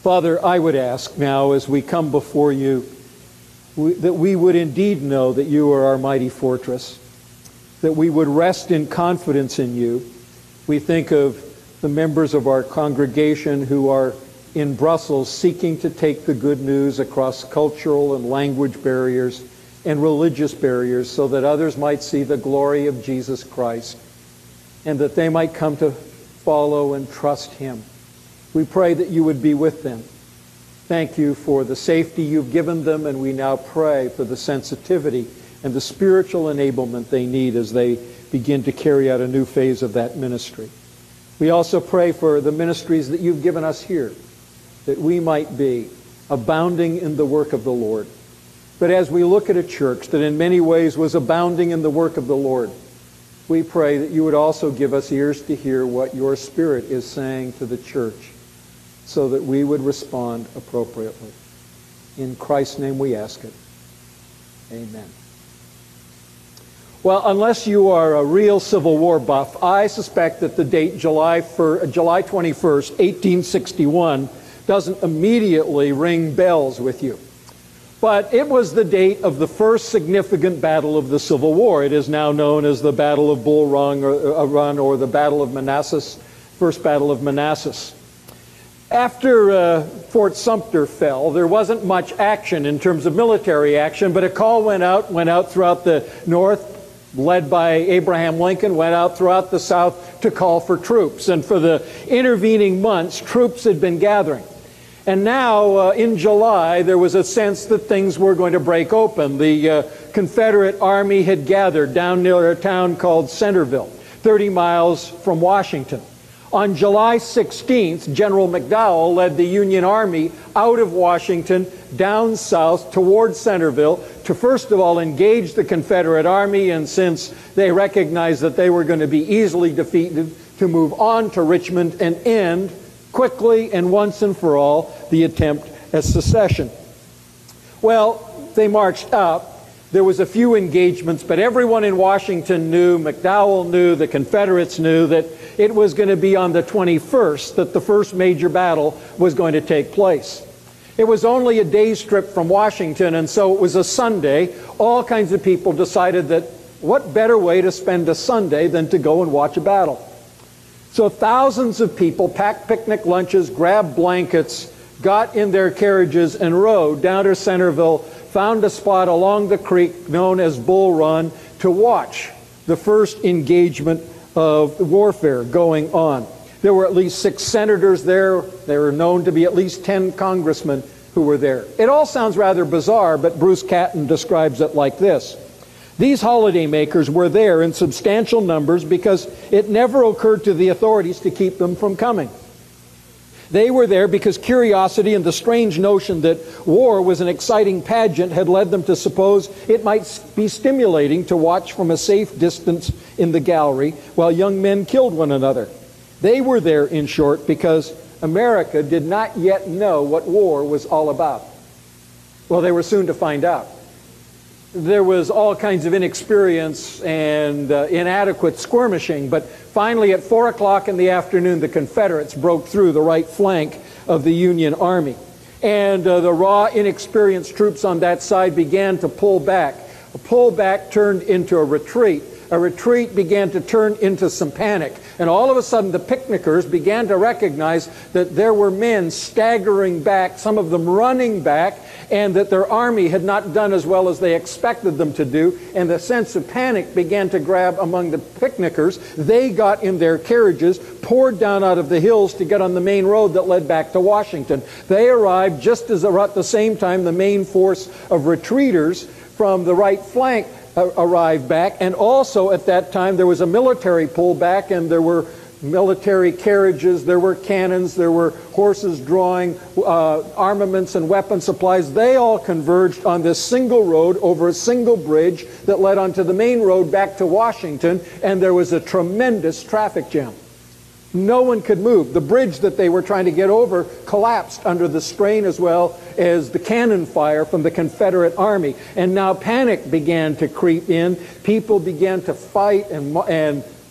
Father, I would ask now as we come before you that we would indeed know that you are our mighty fortress, that we would rest in confidence in you. We think of the members of our congregation who are in Brussels seeking to take the good news across cultural and language barriers and religious barriers so that others might see the glory of Jesus Christ and that they might come to follow and trust him. We pray that you would be with them. Thank you for the safety you've given them, and we now pray for the sensitivity and the spiritual enablement they need as they begin to carry out a new phase of that ministry. We also pray for the ministries that you've given us here, that we might be abounding in the work of the Lord. But as we look at a church that in many ways was abounding in the work of the Lord, we pray that you would also give us ears to hear what your Spirit is saying to the church, so that we would respond appropriately. In Christ's name we ask it. Amen. Well, unless you are a real Civil War buff, I suspect that the date July 21st, 1861, doesn't immediately ring bells with you. But it was the date of the first significant battle of the Civil War. It is now known as the Battle of Bull Run or the Battle of Manassas, First Battle of Manassas. After Fort Sumter fell, there wasn't much action in terms of military action, but a call went out throughout the North, led by Abraham Lincoln, went out throughout the South to call for troops. And for the intervening months, troops had been gathering. And now, in July, there was a sense that things were going to break open. The Confederate Army had gathered down near a town called Centerville, 30 miles from Washington. On July 16th, General McDowell led the Union Army out of Washington, down south toward Centerville, to first of all engage the Confederate Army, and since they recognized that they were going to be easily defeated, to move on to Richmond and end quickly and once and for all the attempt at secession. Well, they marched up. There was a few engagements, but everyone in Washington knew, McDowell knew, the Confederates knew that it was going to be on the 21st that the first major battle was going to take place. It was only a day's trip from Washington, and so it was a Sunday. All kinds of people decided that what better way to spend a Sunday than to go and watch a battle. So thousands of people packed picnic lunches, grabbed blankets, got in their carriages and rode down to Centerville, found a spot along the creek known as Bull Run to watch the first engagement of warfare going on. There were at least 6 senators there. There were known to be at least 10 congressmen who were there. It all sounds rather bizarre, but Bruce Catton describes it like this. These holidaymakers were there in substantial numbers because it never occurred to the authorities to keep them from coming. They were there because curiosity and the strange notion that war was an exciting pageant had led them to suppose it might be stimulating to watch from a safe distance in the gallery while young men killed one another. They were there, in short, because America did not yet know what war was all about. Well, they were soon to find out. There was all kinds of inexperience and inadequate skirmishing, but finally at 4 o'clock in the afternoon, the Confederates broke through the right flank of the Union Army. And the raw, inexperienced troops on that side began to pull back. A pullback turned into a retreat. A retreat began to turn into some panic. And all of a sudden, the picnickers began to recognize that there were men staggering back, some of them running back, and that their army had not done as well as they expected them to do. And the sense of panic began to grab among the picnickers. They got in their carriages, poured down out of the hills to get on the main road that led back to Washington. They arrived just as at the same time the main force of retreaters from the right flank arrived back, and also at that time there was a military pullback, and there were military carriages, there were cannons, there were horses drawing armaments and weapon supplies. They all converged on this single road over a single bridge that led onto the main road back to Washington, and there was a tremendous traffic jam. No one could move. The bridge that they were trying to get over collapsed under the strain as well as the cannon fire from the Confederate Army. And now panic began to creep in. People began to fight and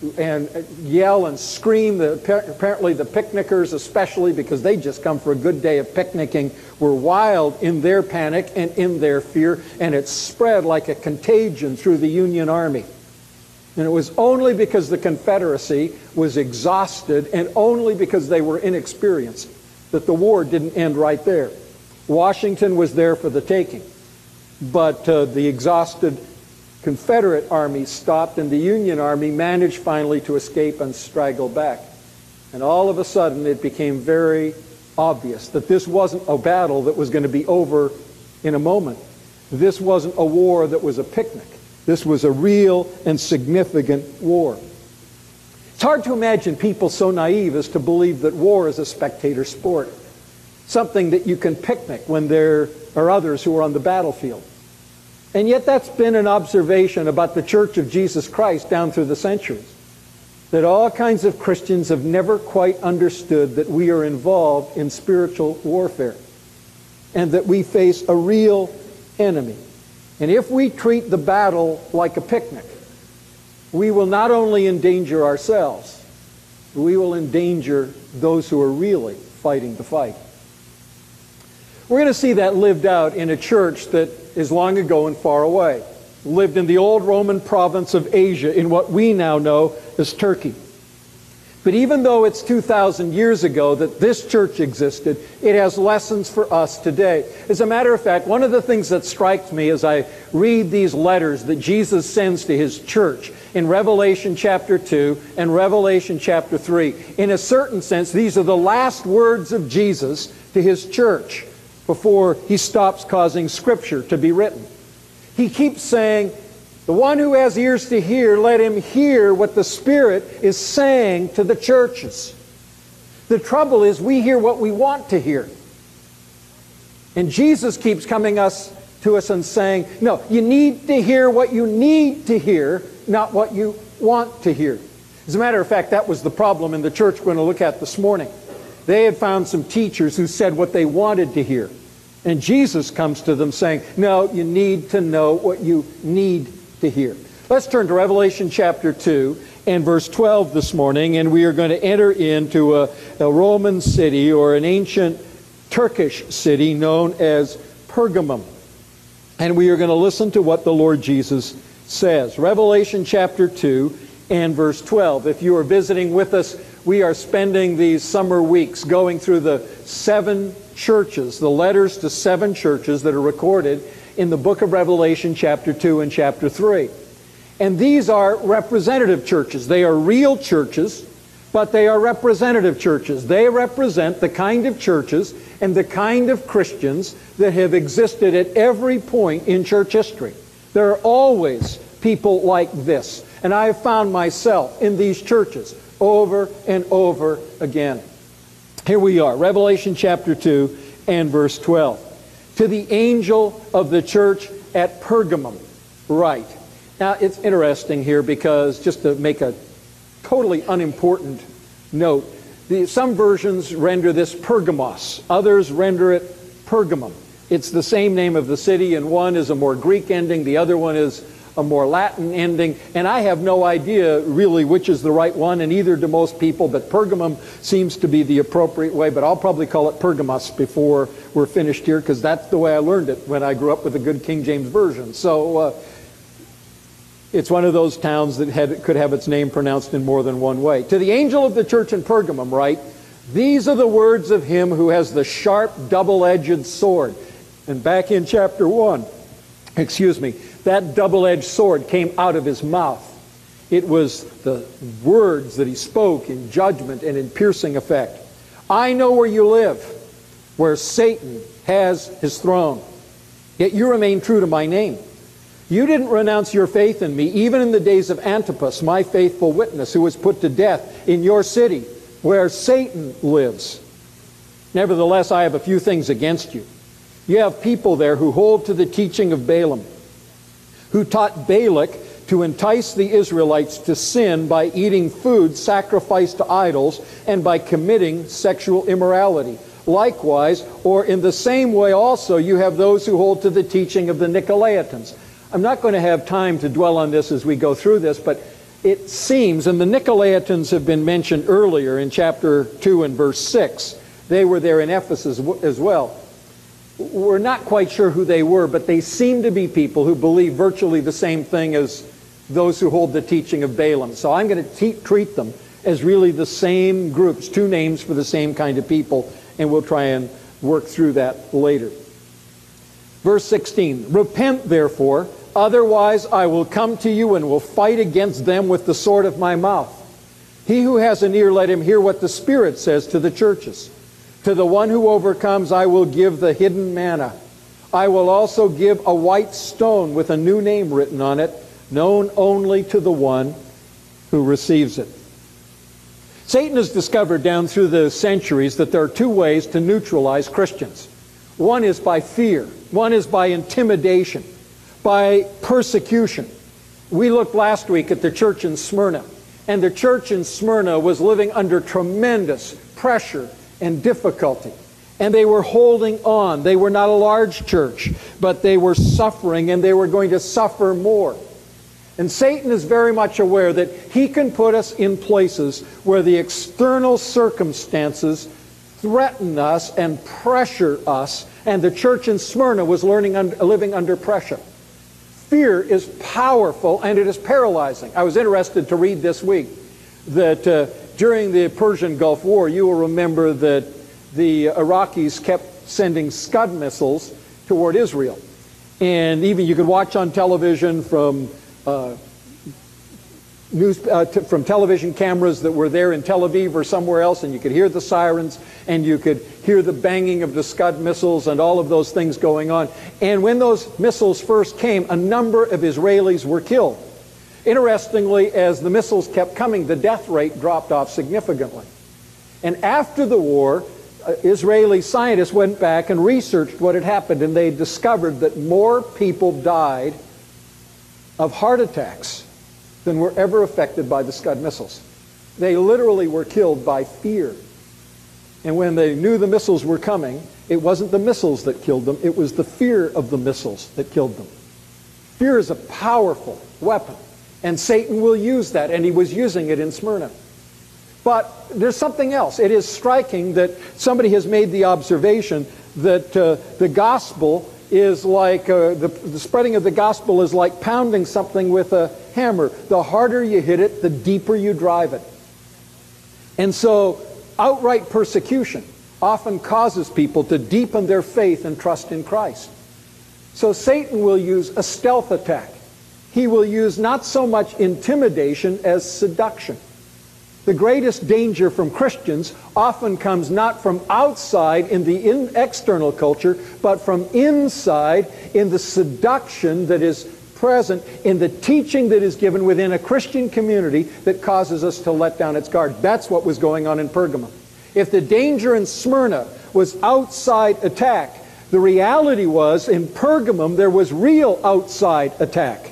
and yell and scream. Apparently the picnickers, especially because they just come for a good day of picnicking, were wild in their panic and in their fear, and it spread like a contagion through the Union Army. And it was only because the Confederacy was exhausted and only because they were inexperienced that the war didn't end right there. Washington was there for the taking, but the exhausted Confederate army stopped, and the Union Army managed finally to escape and straggle back. And all of a sudden it became very obvious that this wasn't a battle that was going to be over in a moment. This wasn't a war that was a picnic. This was a real and significant war. It's hard to imagine people so naive as to believe that war is a spectator sport, something that you can picnic when there are others who are on the battlefield. And yet that's been an observation about the Church of Jesus Christ down through the centuries, that all kinds of Christians have never quite understood that we are involved in spiritual warfare and that we face a real enemy. And if we treat the battle like a picnic, we will not only endanger ourselves, we will endanger those who are really fighting the fight. We're going to see that lived out in a church that is long ago and far away, lived in the old Roman province of Asia in what we now know as Turkey. But even though it's 2,000 years ago that this church existed, it has lessons for us today. As a matter of fact, one of the things that strikes me as I read these letters that Jesus sends to his church in Revelation chapter 2 and Revelation chapter 3, in a certain sense, these are the last words of Jesus to his church before he stops causing Scripture to be written. He keeps saying, the one who has ears to hear, let him hear what the Spirit is saying to the churches. The trouble is we hear what we want to hear. And Jesus keeps coming to us and saying, no, you need to hear what you need to hear, not what you want to hear. As a matter of fact, that was the problem in the church we're going to look at this morning. They had found some teachers who said what they wanted to hear. And Jesus comes to them saying, no, you need to know what you need to hear. Let's turn to Revelation chapter 2 and verse 12 this morning, and we are going to enter into a Roman city or an ancient Turkish city known as Pergamum. And we are going to listen to what the Lord Jesus says. Revelation chapter 2 and verse 12. If you are visiting with us, we are spending these summer weeks going through the 7 churches, the letters to 7 churches that are recorded in the book of Revelation chapter 2 and chapter 3. And these are representative churches. They are real churches, but they are representative churches. They represent the kind of churches and the kind of Christians that have existed at every point in church history. There are always people like this. And I have found myself in these churches over and over again. Here we are, Revelation chapter 2 and verse 12. To the angel of the church at Pergamum, write. Now, it's interesting here because, just to make a totally unimportant note, some versions render this Pergamos. Others render it Pergamum. It's the same name of the city, and one is a more Greek ending, the other one is a more Latin ending, and I have no idea really which is the right one, and either do most people, but Pergamum seems to be the appropriate way, but I'll probably call it Pergamos before we're finished here, because that's the way I learned it when I grew up with a good King James Version. So it's one of those towns that could have its name pronounced in more than one way. To the angel of the church in Pergamum write, these are the words of him who has the sharp double-edged sword. And back in chapter 1, that double-edged sword came out of his mouth. It was the words that he spoke in judgment and in piercing effect. I know where you live, where Satan has his throne. Yet you remain true to my name. You didn't renounce your faith in me, even in the days of Antipas, my faithful witness, who was put to death in your city, where Satan lives. Nevertheless, I have a few things against you. You have people there who hold to the teaching of Balaam, who taught Balak to entice the Israelites to sin by eating food sacrificed to idols and by committing sexual immorality. Likewise, or in the same way also, you have those who hold to the teaching of the Nicolaitans. I'm not going to have time to dwell on this as we go through this, but it seems, and the Nicolaitans have been mentioned earlier in chapter 2 and verse 6. They were there in Ephesus as well. We're not quite sure who they were, but they seem to be people who believe virtually the same thing as those who hold the teaching of Balaam. So I'm going to treat them as really the same groups, two names for the same kind of people, and we'll try and work through that later. Verse 16, repent therefore, otherwise I will come to you and will fight against them with the sword of my mouth. He who has an ear, let him hear what the Spirit says to the churches. To the one who overcomes, I will give the hidden manna. I will also give a white stone with a new name written on it, known only to the one who receives it. Satan has discovered down through the centuries that there are two ways to neutralize Christians. One is by fear. One is by intimidation, by persecution. We looked last week at the church in Smyrna, and the church in Smyrna was living under tremendous pressure and difficulty. And they were holding on. They were not a large church, but they were suffering, and they were going to suffer more. And Satan is very much aware that he can put us in places where the external circumstances threaten us and pressure us. And the church in Smyrna was living under pressure. Fear is powerful, and it is paralyzing. I was interested to read this week that during the Persian Gulf War, you will remember that the Iraqis kept sending Scud missiles toward Israel. And even you could watch on television from television cameras that were there in Tel Aviv or somewhere else, and you could hear the sirens, and you could hear the banging of the Scud missiles and all of those things going on. And when those missiles first came, a number of Israelis were killed. Interestingly, as the missiles kept coming, the death rate dropped off significantly. And after the war, Israeli scientists went back and researched what had happened, and they discovered that more people died of heart attacks than were ever affected by the Scud missiles. They literally were killed by fear. And when they knew the missiles were coming, it wasn't the missiles that killed them, it was the fear of the missiles that killed them. Fear is a powerful weapon, and Satan will use that, and he was using it in Smyrna. But there's something else. It is striking that somebody has made the observation that the gospel is like, the spreading of the gospel is like pounding something with a hammer. The harder you hit it, the deeper you drive it. And so outright persecution often causes people to deepen their faith and trust in Christ. So Satan will use a stealth attack. He will use not so much intimidation as seduction. The greatest danger from Christians often comes not from outside in the external culture, but from inside in the seduction that is present in the teaching that is given within a Christian community that causes us to let down its guard. That's what was going on in Pergamum. If the danger in Smyrna was outside attack, the reality was in Pergamum there was real outside attack.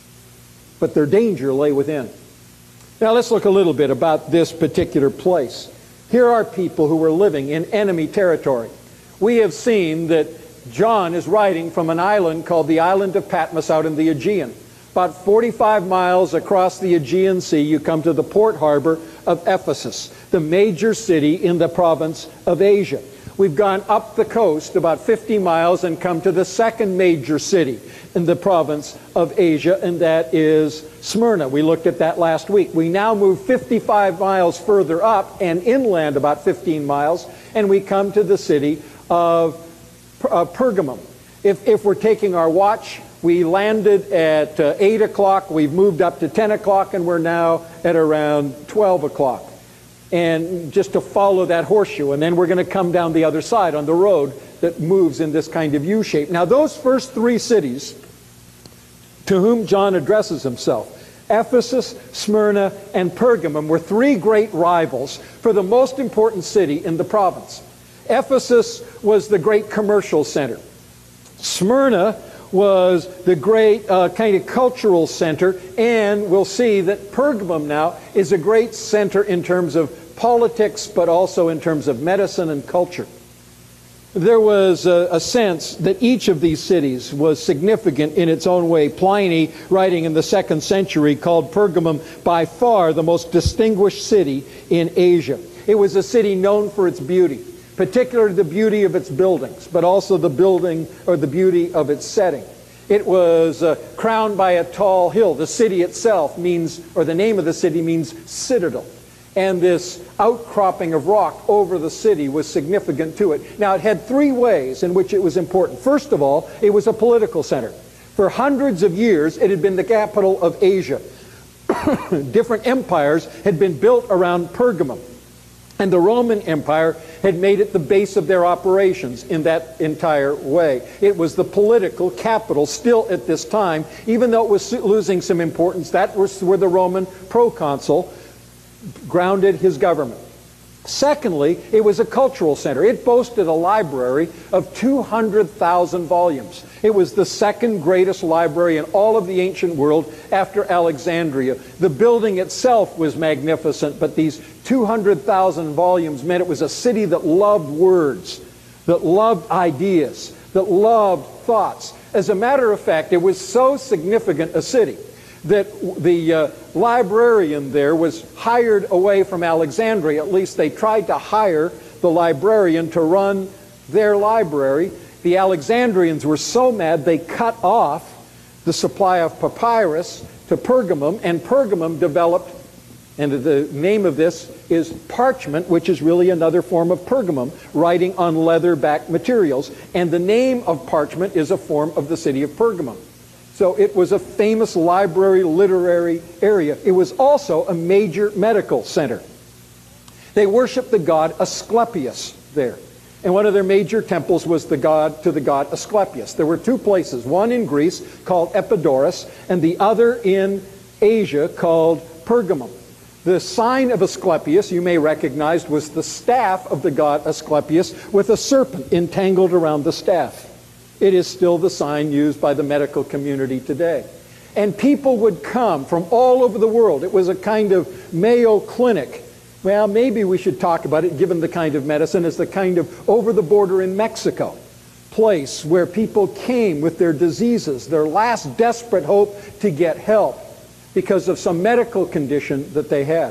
But their danger lay within. Now let's look a little bit about this particular place. Here are people who were living in enemy territory. We have seen that John is writing from an island called the island of Patmos out in the Aegean. About 45 miles across the Aegean Sea, you come to the port harbor of Ephesus, the major city in the province of Asia. We've gone up the coast about 50 miles and come to the second major city in the province of Asia, and that is Smyrna. We looked at that last week. We now move 55 miles further up and inland about 15 miles, and we come to the city of Pergamum. If we're taking our watch, we landed at 8 o'clock, we've moved up to 10 o'clock, and we're now at around 12 o'clock. And just to follow that horseshoe, and then we're going to come down the other side on the road that moves in this kind of U-shape. Now those first three cities to whom John addresses himself, Ephesus, Smyrna, and Pergamum, were three great rivals for the most important city in the province. Ephesus was the great commercial center. Smyrna was the great kind of cultural center, and we'll see that Pergamum now is a great center in terms of politics, but also in terms of medicine and culture. There was a sense that each of these cities was significant in its own way. Pliny, writing in the 2nd century, called Pergamum by far the most distinguished city in Asia. It was a city known for its beauty, particularly the beauty of its buildings, but also the beauty of its setting. It was crowned by a tall hill. The city itself means, or the name of the city means citadel. And this outcropping of rock over the city was significant to it. Now, it had 3 ways in which it was important. First of all, it was a political center. For hundreds of years, it had been the capital of Asia. Different empires had been built around Pergamum. And the Roman Empire had made it the base of their operations in that entire way. It was the political capital still at this time, even though it was losing some importance. That was where the Roman proconsul grounded his government. Secondly, it was a cultural center. It boasted a library of 200,000 volumes. It was the 2nd greatest library in all of the ancient world after Alexandria. The building itself was magnificent, but these 200,000 volumes meant it was a city that loved words, that loved ideas, that loved thoughts. As a matter of fact, it was so significant a city that the librarian there was hired away from Alexandria. At least they tried to hire the librarian to run their library. The Alexandrians were so mad they cut off the supply of papyrus to Pergamum, and Pergamum developed, and the name of this is parchment, which is really another form of pergamum, writing on leather-backed materials. And the name of parchment is a form of the city of Pergamum. So it was a famous library, literary area. It was also a major medical center. They worshiped the god Asclepius there. And one of their major temples was to the god Asclepius. There were 2 places, one in Greece called Epidaurus, and the other in Asia called Pergamum. The sign of Asclepius, you may recognize, was the staff of the god Asclepius with a serpent entangled around the staff. It is still the sign used by the medical community today. And people would come from all over the world. It was a kind of Mayo Clinic. Well, maybe we should talk about it, given the kind of medicine, as the kind of over the border in Mexico place where people came with their diseases, their last desperate hope to get help because of some medical condition that they had.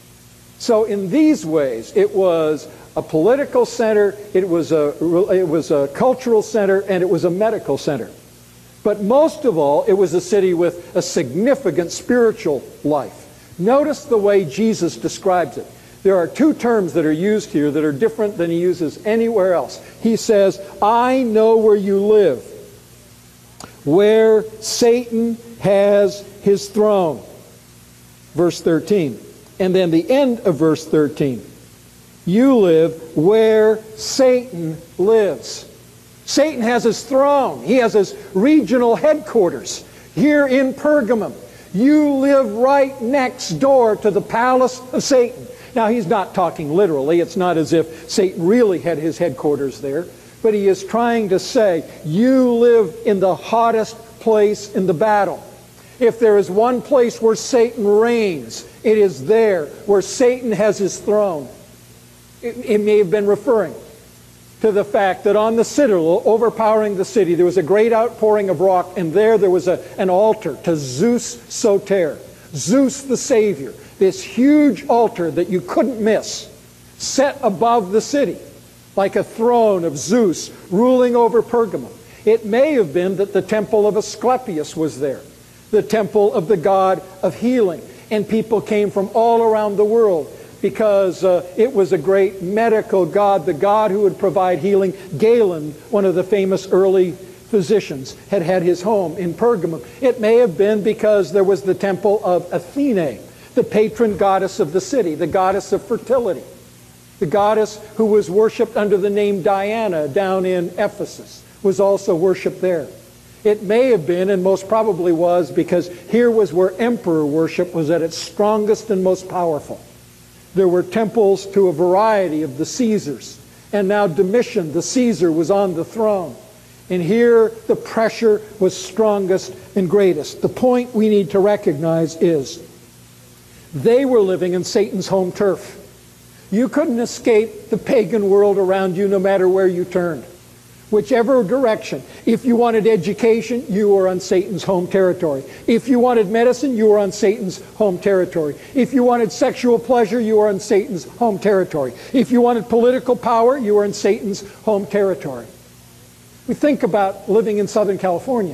So in these ways, it was a political center, it was a cultural center, and it was a medical center. But most of all, it was a city with a significant spiritual life. Notice the way Jesus describes it. There are 2 terms that are used here that are different than he uses anywhere else. He says, I know where you live, where Satan has his throne. Verse 13. And then the end of verse 13. You live where Satan lives. Satan has his throne. He has his regional headquarters here in Pergamum. You live right next door to the palace of Satan. Now, he's not talking literally. It's not as if Satan really had his headquarters there. But he is trying to say, you live in the hottest place in the battle. If there is one place where Satan reigns, it is there, where Satan has his throne. It may have been referring to the fact that on the citadel overpowering the city, there was a great outpouring of rock, and there was an altar to Zeus Soter, Zeus the Savior, this huge altar that you couldn't miss, set above the city, like a throne of Zeus ruling over Pergamum. It may have been that the temple of Asclepius was there, the temple of the god of healing, and people came from all around the world because it was a great medical god, the god who would provide healing. Galen, one of the famous early physicians, had his home in Pergamum. It may have been because there was the temple of Athene, the patron goddess of the city, the goddess of fertility, the goddess who was worshipped under the name Diana down in Ephesus, was also worshipped there. It may have been, and most probably was, because here was where emperor worship was at its strongest and most powerful. There were temples to a variety of the Caesars, and now Domitian, the Caesar, was on the throne. And here the pressure was strongest and greatest. The point we need to recognize is they were living in Satan's home turf. You couldn't escape the pagan world around you no matter where you turned. Whichever direction. If you wanted education, you were on Satan's home territory. If you wanted medicine, you were on Satan's home territory. If you wanted sexual pleasure, you were on Satan's home territory. If you wanted political power, you were in Satan's home territory. We think about living in Southern California.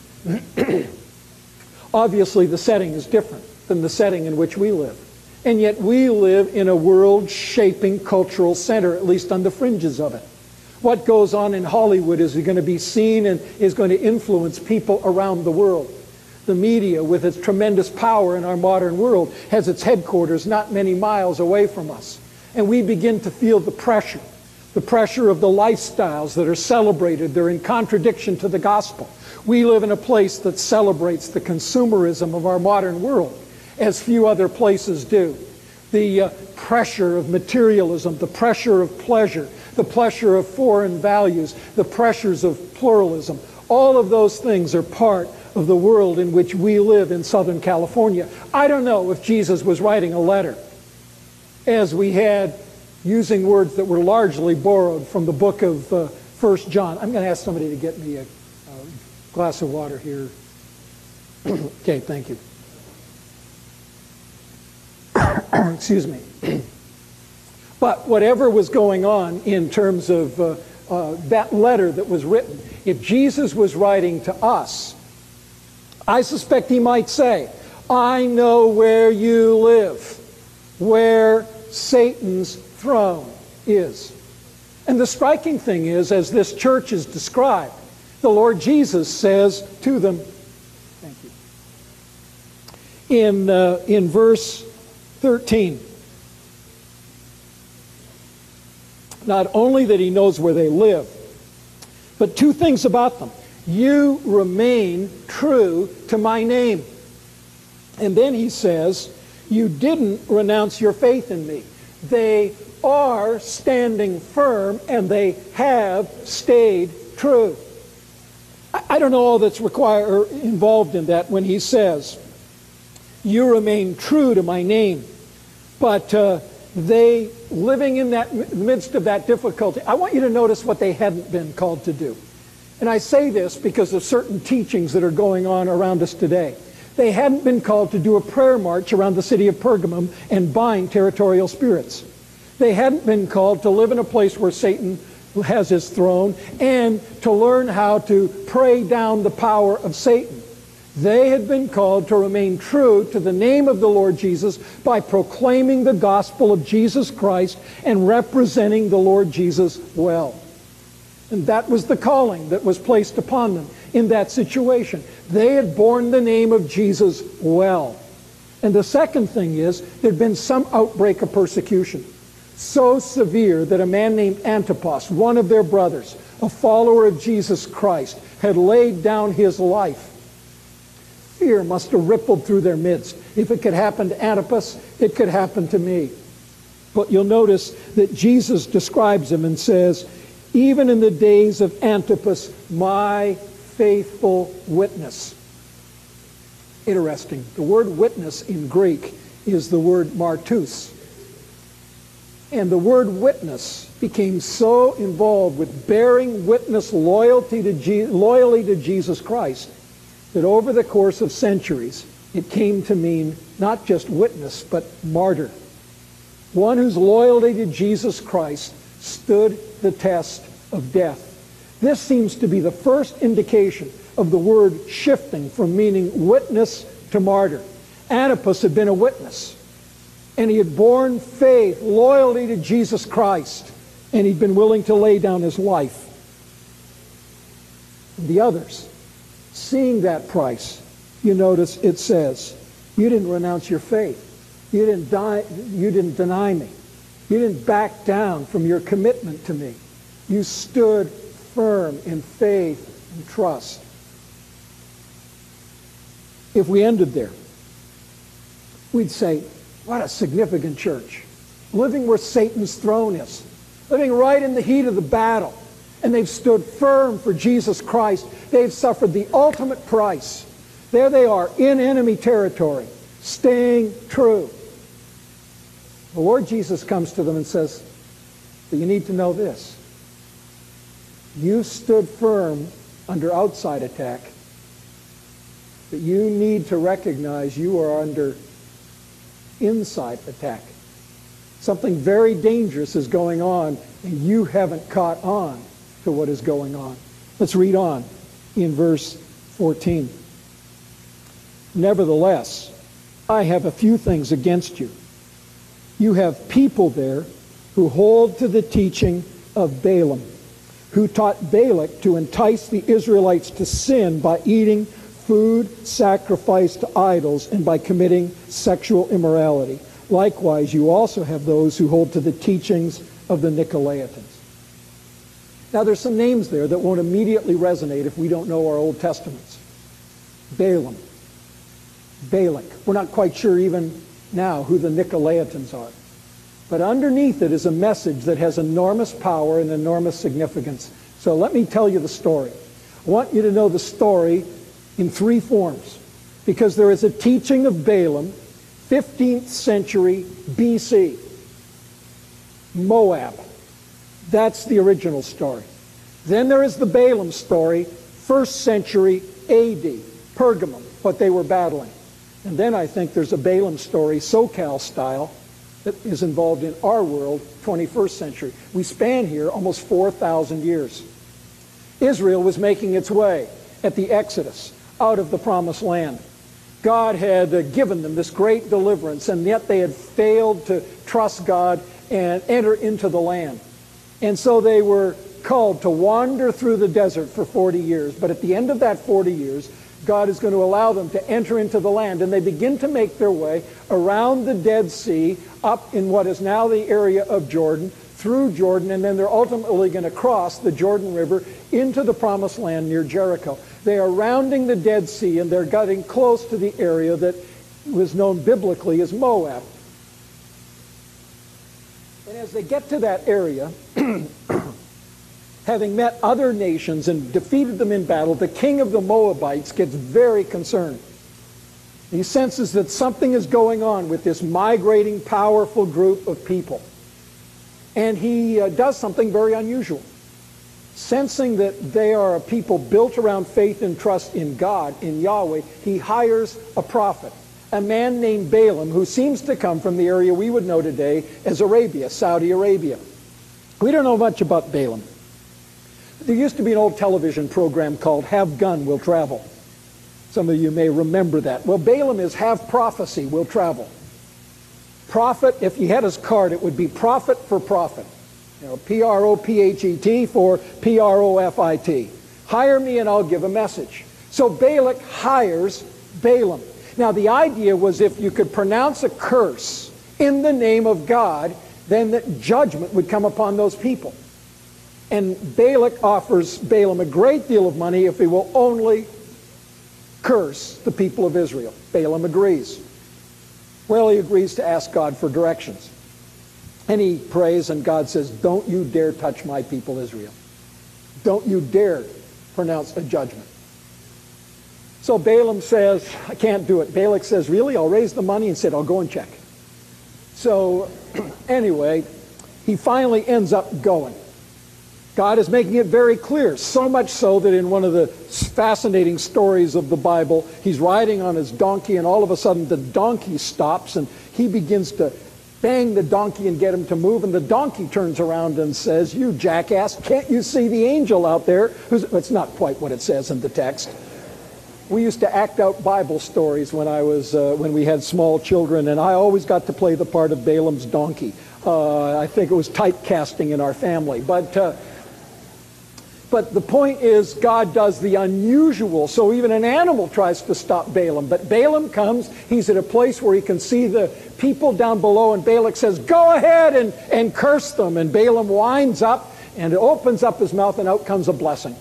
Obviously, the setting is different than the setting in which we live. And yet we live in a world-shaping cultural center, at least on the fringes of it. What goes on in Hollywood is going to be seen and is going to influence people around the world. The media, with its tremendous power in our modern world, has its headquarters not many miles away from us. And we begin to feel the pressure of the lifestyles that are celebrated. They're in contradiction to the gospel. We live in a place that celebrates the consumerism of our modern world, as few other places do. The pressure of materialism, the pressure of pleasure, the pressure of foreign values, the pressures of pluralism. All of those things are part of the world in which we live in Southern California. I don't know if Jesus was writing a letter, as we had, using words that were largely borrowed from the book of 1 John. I'm going to ask somebody to get me a glass of water here. Okay, thank you. Excuse me. But whatever was going on in terms of that letter that was written, if Jesus was writing to us, I suspect he might say, I know where you live, where Satan's throne is. And the striking thing is, as this church is described, the Lord Jesus says to them, thank you, in verse 13, not only that he knows where they live, but two things about them. You remain true to my name. And then he says, you didn't renounce your faith in me. They are standing firm and they have stayed true. I don't know all that's involved in that when he says, you remain true to my name. But they, living in that midst of that difficulty, I want you to notice what they hadn't been called to do. And I say this because of certain teachings that are going on around us today. They hadn't been called to do a prayer march around the city of Pergamum and bind territorial spirits. They hadn't been called to live in a place where Satan has his throne and to learn how to pray down the power of Satan. They had been called to remain true to the name of the Lord Jesus by proclaiming the gospel of Jesus Christ and representing the Lord Jesus well. And that was the calling that was placed upon them in that situation. They had borne the name of Jesus well. And the second thing is, there had been some outbreak of persecution, so severe that a man named Antipas, one of their brothers, a follower of Jesus Christ, had laid down his life. Fear must have rippled through their midst. If it could happen to Antipas, it could happen to me. But you'll notice that Jesus describes him and says, even in the days of Antipas, my faithful witness. Interesting. The word witness in Greek is the word martus. And the word witness became so involved with bearing witness loyally to Jesus Christ that over the course of centuries, it came to mean not just witness, but martyr. One whose loyalty to Jesus Christ stood the test of death. This seems to be the first indication of the word shifting from meaning witness to martyr. Antipas had been a witness, and he had borne faith, loyalty to Jesus Christ, and he'd been willing to lay down his life. The others, seeing that price, you notice it says, you didn't renounce your faith. You didn't deny me. You didn't back down from your commitment to me. You stood firm in faith and trust. If we ended there, we'd say, what a significant church. Living where Satan's throne is. Living right in the heat of the battle. And they've stood firm for Jesus Christ. They've suffered the ultimate price. There they are in enemy territory, staying true. The Lord Jesus comes to them and says, but you need to know this. You stood firm under outside attack, but you need to recognize you are under inside attack. Something very dangerous is going on, and you haven't caught on to what is going on. Let's read on in verse 14. Nevertheless, I have a few things against you. You have people there who hold to the teaching of Balaam, who taught Balak to entice the Israelites to sin by eating food sacrificed to idols and by committing sexual immorality. Likewise, you also have those who hold to the teachings of the Nicolaitans. Now, there's some names there that won't immediately resonate if we don't know our Old Testaments. Balaam, Balak. We're not quite sure even now who the Nicolaitans are. But underneath it is a message that has enormous power and enormous significance. So let me tell you the story. I want you to know the story in three forms, because there is a teaching of Balaam, 15th century BC, Moab. That's the original story. Then there is the Balaam story, 1st century AD, Pergamum, what they were battling. And then I think there's a Balaam story, SoCal style, that is involved in our world, 21st century. We span here almost 4,000 years. Israel was making its way at the Exodus out of the Promised Land. God had given them this great deliverance, and yet they had failed to trust God and enter into the land. And so they were called to wander through the desert for 40 years. But at the end of that 40 years, God is going to allow them to enter into the land. And they begin to make their way around the Dead Sea, up in what is now the area of Jordan, through Jordan, and then they're ultimately going to cross the Jordan River into the Promised Land near Jericho. They are rounding the Dead Sea, and they're getting close to the area that was known biblically as Moab. And as they get to that area, having met other nations and defeated them in battle, the king of the Moabites gets very concerned. He senses that something is going on with this migrating, powerful group of people. And he does something very unusual. Sensing that they are a people built around faith and trust in God, in Yahweh, he hires a prophet, a man named Balaam, who seems to come from the area we would know today as Arabia, Saudi Arabia. We don't know much about Balaam. There used to be an old television program called Have Gun, Will Travel. Some of you may remember that. Well, Balaam is Have Prophecy, Will Travel. Prophet, if he had his card, it would be Prophet for Profit. You know, P-R-O-P-H-E-T for P-R-O-F-I-T. Hire me and I'll give a message. So Balak hires Balaam. Now the idea was if you could pronounce a curse in the name of God, then that judgment would come upon those people. And Balak offers Balaam a great deal of money if he will only curse the people of Israel. Balaam agrees. Well, he agrees to ask God for directions. And he prays, and God says, don't you dare touch my people Israel. Don't you dare pronounce a judgment. So Balaam says, I can't do it. Balak says, really? I'll raise the money, and said, I'll go and check. So anyway, he finally ends up going. God is making it very clear, so much so that in one of the fascinating stories of the Bible, he's riding on his donkey, and all of a sudden the donkey stops, and he begins to bang the donkey and get him to move, and the donkey turns around and says, you jackass, can't you see the angel out there? It's not quite what it says in the text. We used to act out Bible stories when we had small children, and I always got to play the part of Balaam's donkey. I think it was typecasting in our family. But the point is, God does the unusual, so even an animal tries to stop Balaam. But Balaam comes, he's at a place where he can see the people down below, and Balak says, go ahead and curse them. And Balaam winds up and opens up his mouth, and out comes a blessing.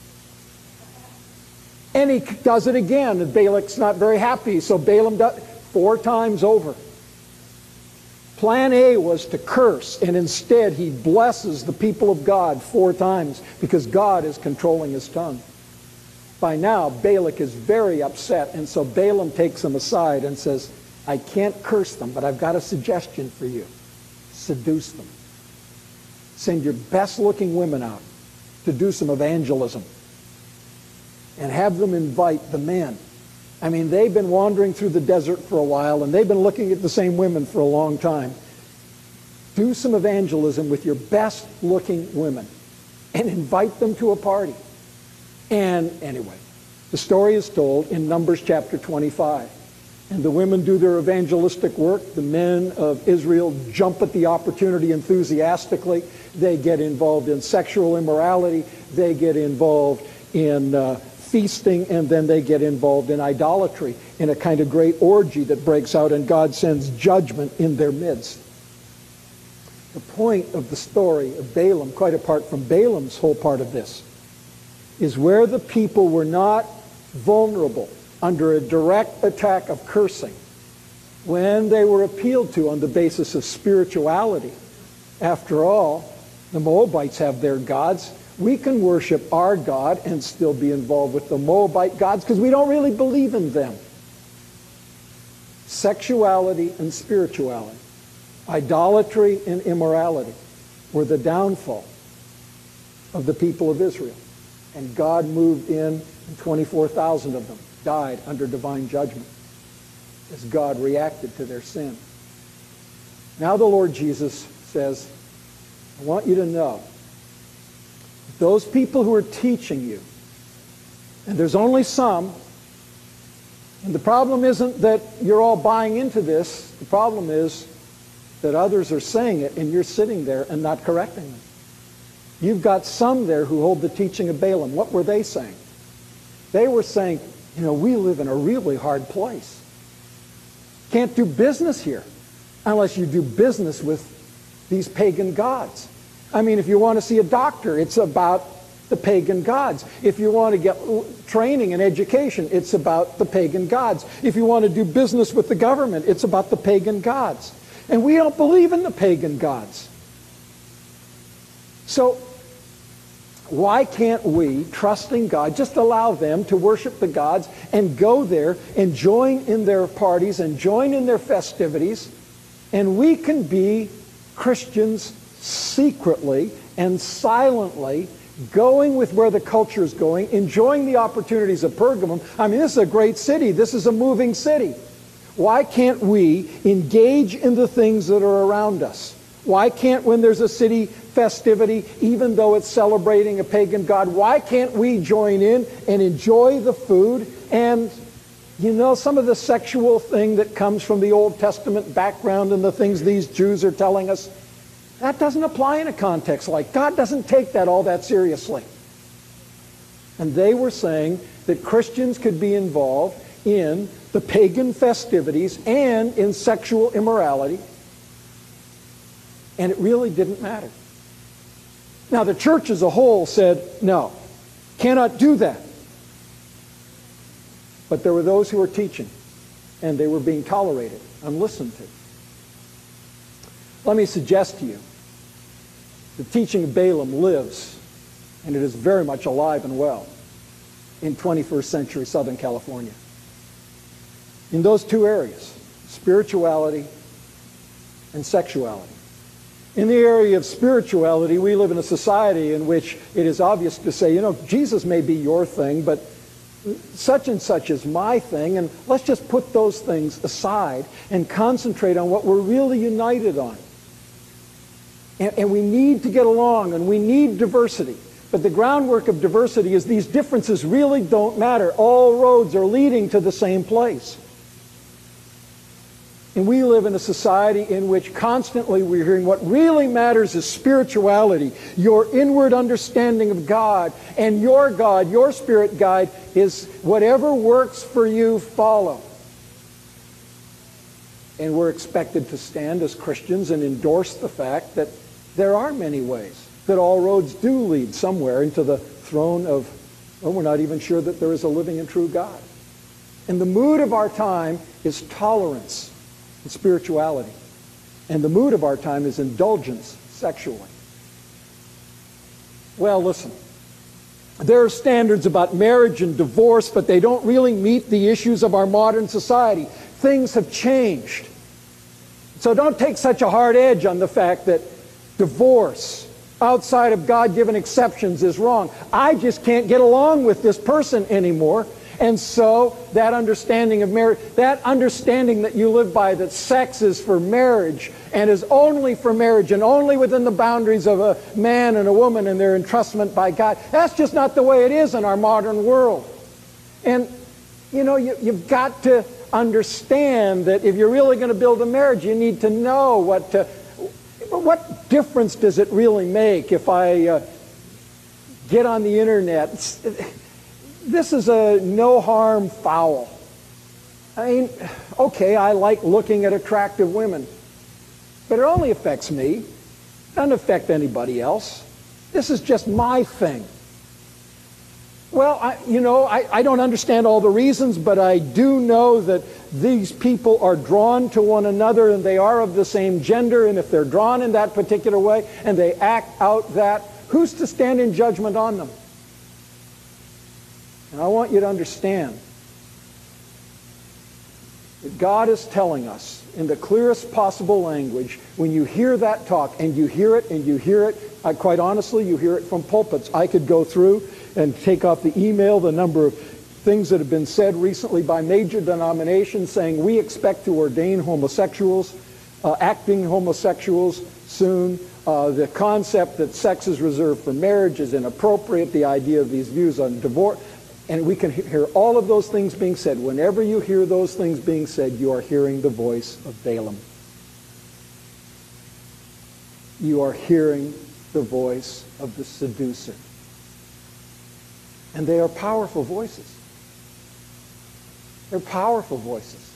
And he does it again, and Balak's not very happy, so Balaam does 4 times over. Plan A was to curse, and instead he blesses the people of God 4 times because God is controlling his tongue. By now, Balak is very upset, and so Balaam takes him aside and says, I can't curse them, but I've got a suggestion for you. seduce them. Send your best-looking women out to do some evangelism. And have them invite the men. I mean, they've been wandering through the desert for a while, and they've been looking at the same women for a long time. Do some evangelism with your best-looking women and invite them to a party. And anyway, the story is told in Numbers chapter 25. And the women do their evangelistic work. The men of Israel jump at the opportunity enthusiastically. They get involved in sexual immorality. They get involved in feasting, and then they get involved in idolatry in a kind of great orgy that breaks out, and God sends judgment in their midst. The point of the story of Balaam, quite apart from Balaam's whole part of this, is where the people were not vulnerable under a direct attack of cursing, when they were appealed to on the basis of spirituality. After all, the Moabites have their gods. We can worship our God and still be involved with the Moabite gods because we don't really believe in them. Sexuality and spirituality, idolatry and immorality were the downfall of the people of Israel. And God moved in, and 24,000 of them died under divine judgment as God reacted to their sin. Now the Lord Jesus says, I want you to know, those people who are teaching you, and there's only some, and the problem isn't that you're all buying into this, the problem is that others are saying it and you're sitting there and not correcting them. You've got some there who hold the teaching of Balaam. What were they saying? They were saying, you know, we live in a really hard place. Can't do business here unless you do business with these pagan gods. I mean, if you want to see a doctor, it's about the pagan gods. If you want to get training and education, it's about the pagan gods. If you want to do business with the government, it's about the pagan gods. And we don't believe in the pagan gods. So why can't we, trusting God, just allow them to worship the gods and go there and join in their parties and join in their festivities, and we can be Christians secretly and silently, going with where the culture is going, enjoying the opportunities of Pergamum. I mean, this is a great city. This is a moving city. Why can't we engage in the things that are around us? Why can't, when there's a city festivity, even though it's celebrating a pagan god, why can't we join in and enjoy the food and, you know, some of the sexual thing that comes from the Old Testament background and the things these Jews are telling us? That doesn't apply in a context like God doesn't take that all that seriously. And they were saying that Christians could be involved in the pagan festivities and in sexual immorality, and it really didn't matter. Now the church as a whole said, no, cannot do that. But there were those who were teaching, and they were being tolerated and listened to. Let me suggest to you, the teaching of Balaam lives, and it is very much alive and well in 21st century Southern California. In those two areas, spirituality and sexuality. In the area of spirituality, we live in a society in which it is obvious to say, you know, Jesus may be your thing, but such and such is my thing, and let's just put those things aside and concentrate on what we're really united on. And we need to get along, and we need diversity. But the groundwork of diversity is these differences really don't matter. All roads are leading to the same place. And we live in a society in which constantly we're hearing what really matters is spirituality, your inward understanding of God, and your God, your spirit guide is whatever works for you, follow. And we're expected to stand as Christians and endorse the fact that there are many ways, that all roads do lead somewhere into the throne of, well, we're not even sure that there is a living and true God. And the mood of our time is tolerance and spirituality. And the mood of our time is indulgence sexually. Well, listen. There are standards about marriage and divorce, but they don't really meet the issues of our modern society. Things have changed. So don't take such a hard edge on the fact that divorce outside of God-given exceptions is wrong. I just can't get along with this person anymore. And so that understanding of marriage, that understanding that you live by, that sex is for marriage and is only for marriage and only within the boundaries of a man and a woman and their entrustment by God, that's just not the way it is in our modern world. And, you know, you've got to understand that if you're really going to build a marriage, you need to know what difference does it really make if I get on the internet. This is a no harm foul. I mean, okay, I like looking at attractive women, but it only affects me. It doesn't affect anybody else. This is just my thing. Well, I don't understand all the reasons, but I do know that these people are drawn to one another and they are of the same gender, and if they're drawn in that particular way and they act out that, who's to stand in judgment on them? And I want you to understand that God is telling us in the clearest possible language, when you hear that talk, and you hear it, and you hear it, quite honestly, you hear it from pulpits. I could go through and take off the email the number of things that have been said recently by major denominations saying we expect to ordain homosexuals, acting homosexuals soon. The concept that sex is reserved for marriage is inappropriate. The idea of these views on divorce. And we can hear all of those things being said. Whenever you hear those things being said, you are hearing the voice of Balaam. You are hearing the voice of the seducer. And they are powerful voices. They're powerful voices.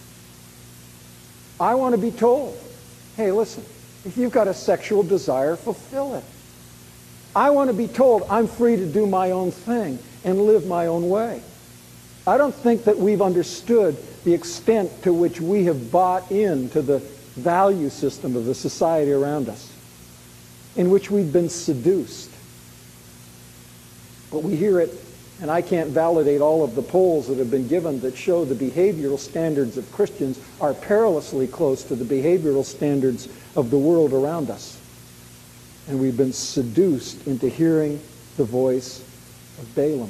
I want to be told, hey, listen, if you've got a sexual desire, fulfill it. I want to be told I'm free to do my own thing and live my own way. I don't think that we've understood the extent to which we have bought into the value system of the society around us, in which we've been seduced. But we hear it, and I can't validate all of the polls that have been given that show the behavioral standards of Christians are perilously close to the behavioral standards of the world around us. And we've been seduced into hearing the voice of Balaam,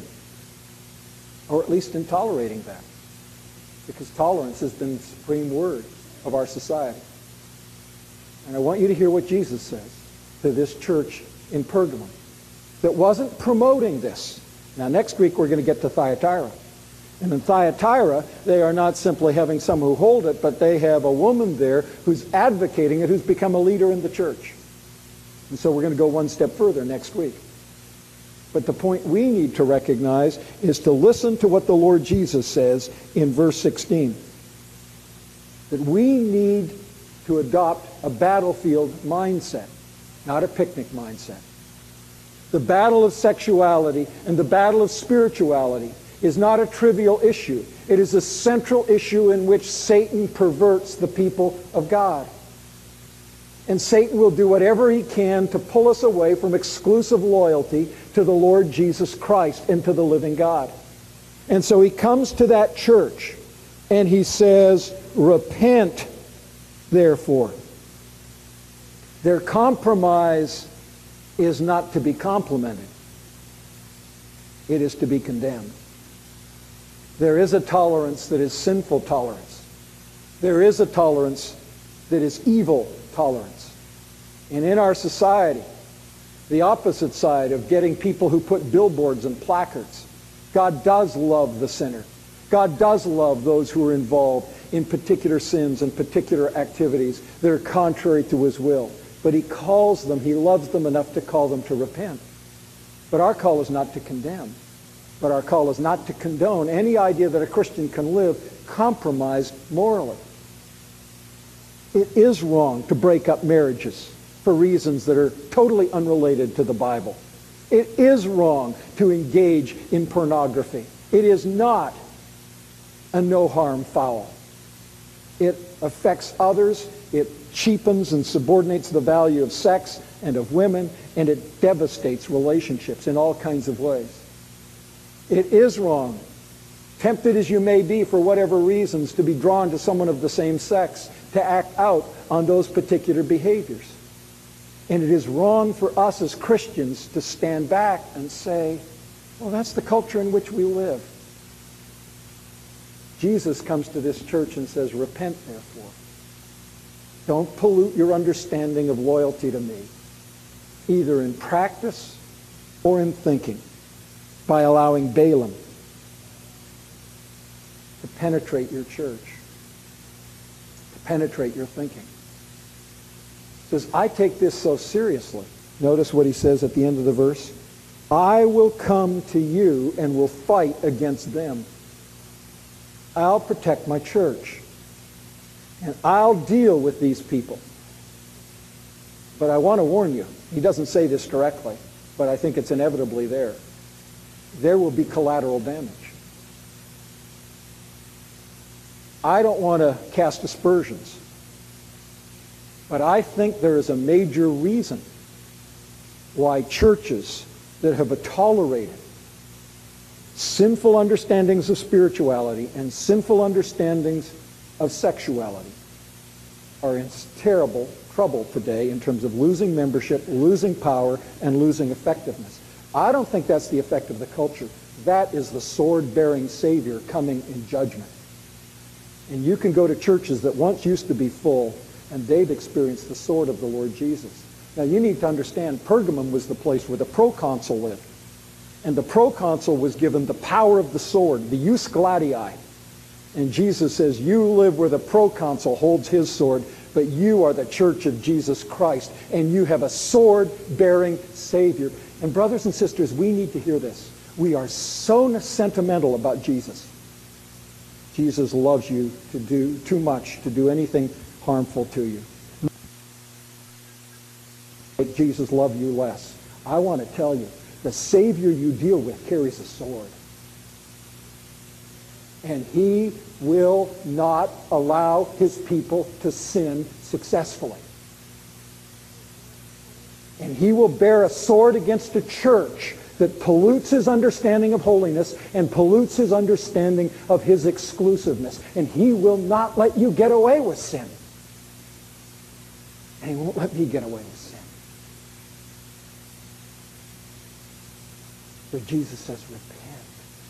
or at least in tolerating that, because tolerance has been the supreme word of our society. And I want you to hear what Jesus says to this church in Pergamum that wasn't promoting this. Now, next week we're going to get to Thyatira. And in Thyatira, they are not simply having some who hold it, but they have a woman there who's advocating it, who's become a leader in the church. And so we're going to go one step further next week. But the point we need to recognize is to listen to what the Lord Jesus says in verse 16. That we need to adopt a battlefield mindset, not a picnic mindset. The battle of sexuality and the battle of spirituality is not a trivial issue. It is a central issue in which Satan perverts the people of God. And Satan will do whatever he can to pull us away from exclusive loyalty to the Lord Jesus Christ and to the living God. And so he comes to that church and he says, repent, therefore. Their compromise is not to be complimented. It is to be condemned. There is a tolerance that is sinful tolerance. There is a tolerance that is evil tolerance. And in our society, the opposite side of getting people who put billboards and placards, God does love the sinner. God does love those who are involved in particular sins and particular activities that are contrary to his will. But he calls them, he loves them enough to call them to repent. But our call is not to condemn. But our call is not to condone any idea that a Christian can live compromised morally. It is wrong to break up marriages for reasons that are totally unrelated to the Bible. It is wrong to engage in pornography. It is not a no-harm foul. It affects others. It cheapens and subordinates the value of sex and of women, and it devastates relationships in all kinds of ways. It is wrong Tempted as you may be for whatever reasons to be drawn to someone of the same sex, to act out on those particular behaviors. And it is wrong for us as Christians to stand back and say, well, that's the culture in which we live. Jesus comes to this church and says, repent therefore. Don't pollute your understanding of loyalty to me, either in practice or in thinking, by allowing Balaam to penetrate your church, to penetrate your thinking. He says, I take this so seriously. Notice what he says at the end of the verse. I will come to you and will fight against them. I'll protect my church. And I'll deal with these people. But I want to warn you, he doesn't say this directly, but I think it's inevitably there. There will be collateral damage. I don't want to cast aspersions, but I think there is a major reason why churches that have tolerated sinful understandings of spirituality and sinful understandings of sexuality are in terrible trouble today in terms of losing membership, losing power, and losing effectiveness. I don't think that's the effect of the culture. That is the sword-bearing Savior coming in judgment. And you can go to churches that once used to be full, and they've experienced the sword of the Lord Jesus. Now you need to understand, Pergamum was the place where the proconsul lived. And the proconsul was given the power of the sword, the jus gladii. And Jesus says, you live where the proconsul holds his sword, but you are the church of Jesus Christ, and you have a sword-bearing Savior. And brothers and sisters, we need to hear this. We are so sentimental about Jesus. Jesus loves you to do too much, to do anything harmful to you. Make Jesus love you less. I want to tell you, the Savior you deal with carries a sword. And he will not allow his people to sin successfully. And he will bear a sword against a church that pollutes his understanding of holiness and pollutes his understanding of his exclusiveness. And he will not let you get away with sin. And he won't let me get away with sin. But Jesus says, repent.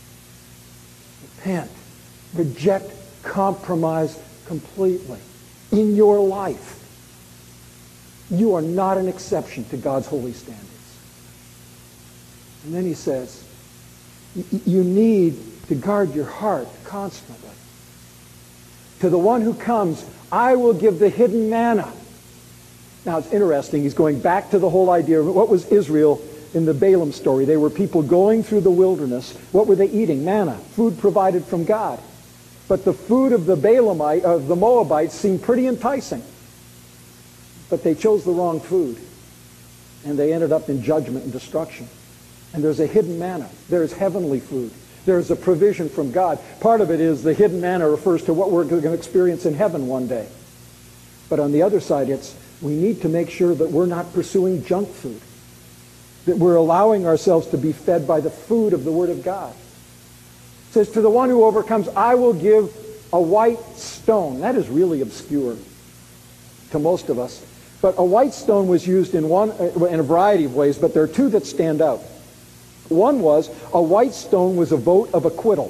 Repent. Reject compromise completely in your life. You are not an exception to God's holy standards. And then he says, you need to guard your heart constantly. To the one who comes, I will give the hidden manna. Now it's interesting, he's going back to the whole idea of what was Israel in the Balaam story. They were people going through the wilderness. What were they eating? Manna, food provided from God. But the food of the Moabites seemed pretty enticing. But they chose the wrong food. And they ended up in judgment and destruction. And there's a hidden manna. There's heavenly food. There's a provision from God. Part of it is the hidden manna refers to what we're going to experience in heaven one day. But on the other side, we need to make sure that we're not pursuing junk food. That we're allowing ourselves to be fed by the food of the Word of God. It says, to the one who overcomes, I will give a white stone. That is really obscure to most of us. But a white stone was used in a variety of ways, but there are two that stand out. One was, a white stone was a vote of acquittal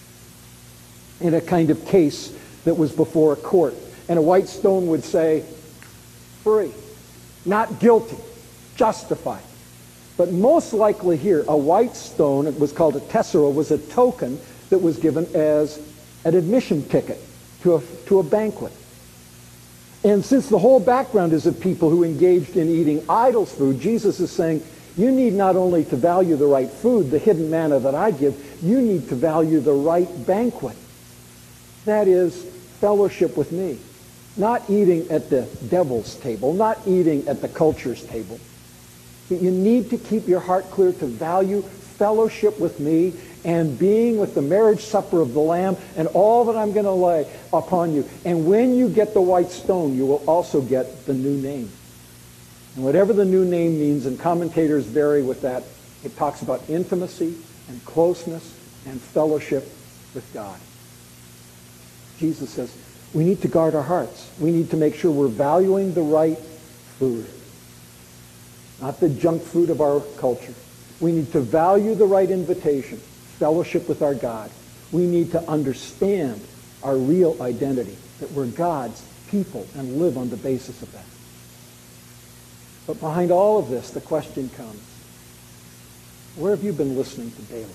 in a kind of case that was before a court. And a white stone would say, free, not guilty, justified. But most likely here, a white stone, it was called a tessera, was a token that was given as an admission ticket to a banquet. And since the whole background is of people who engaged in eating idols' food, Jesus is saying, you need not only to value the right food, the hidden manna that I give, you need to value the right banquet. That is fellowship with me. Not eating at the devil's table, not eating at the culture's table. But you need to keep your heart clear to value fellowship with me and being with the marriage supper of the Lamb and all that I'm going to lay upon you. And when you get the white stone, you will also get the new name. And whatever the new name means, and commentators vary with that, it talks about intimacy and closeness and fellowship with God. Jesus says we need to guard our hearts. We need to make sure we're valuing the right food, not the junk food of our culture. We need to value the right invitation, fellowship with our God. We need to understand our real identity, that we're God's people and live on the basis of that. But behind all of this, the question comes, where have you been listening to Balaam?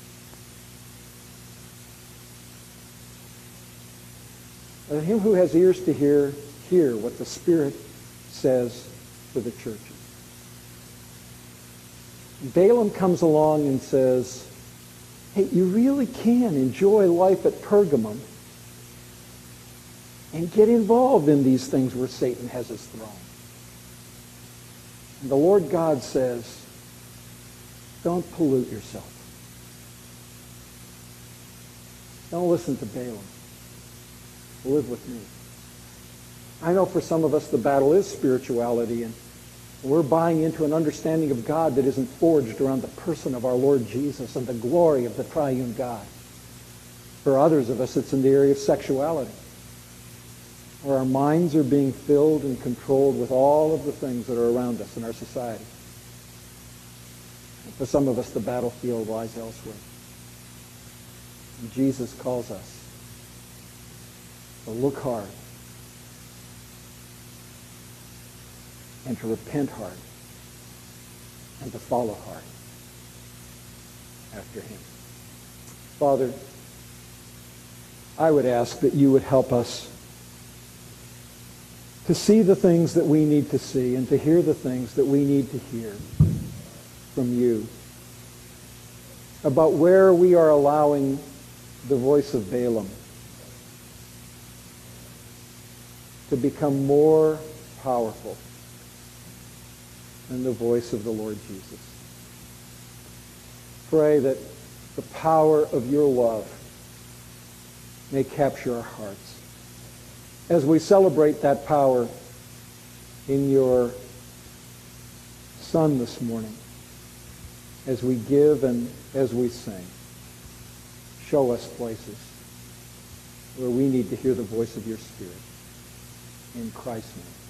Let him who has ears to hear what the Spirit says to the churches. Balaam comes along and says, hey, you really can enjoy life at Pergamum and get involved in these things where Satan has his throne. And the Lord God says, don't pollute yourself. Don't listen to Balaam. Live with me. I know for some of us the battle is spirituality, and we're buying into an understanding of God that isn't forged around the person of our Lord Jesus and the glory of the triune God. For others of us, it's in the area of sexuality, where our minds are being filled and controlled with all of the things that are around us in our society. For some of us, the battlefield lies elsewhere. And Jesus calls us to look hard and to repent hard and to follow hard after him. Father, I would ask that you would help us to see the things that we need to see and to hear the things that we need to hear from you about where we are allowing the voice of Balaam to become more powerful than the voice of the Lord Jesus. Pray that the power of your love may capture our hearts as we celebrate that power in your Son this morning, as we give and as we sing. Show us places where we need to hear the voice of your Spirit. In Christ's name.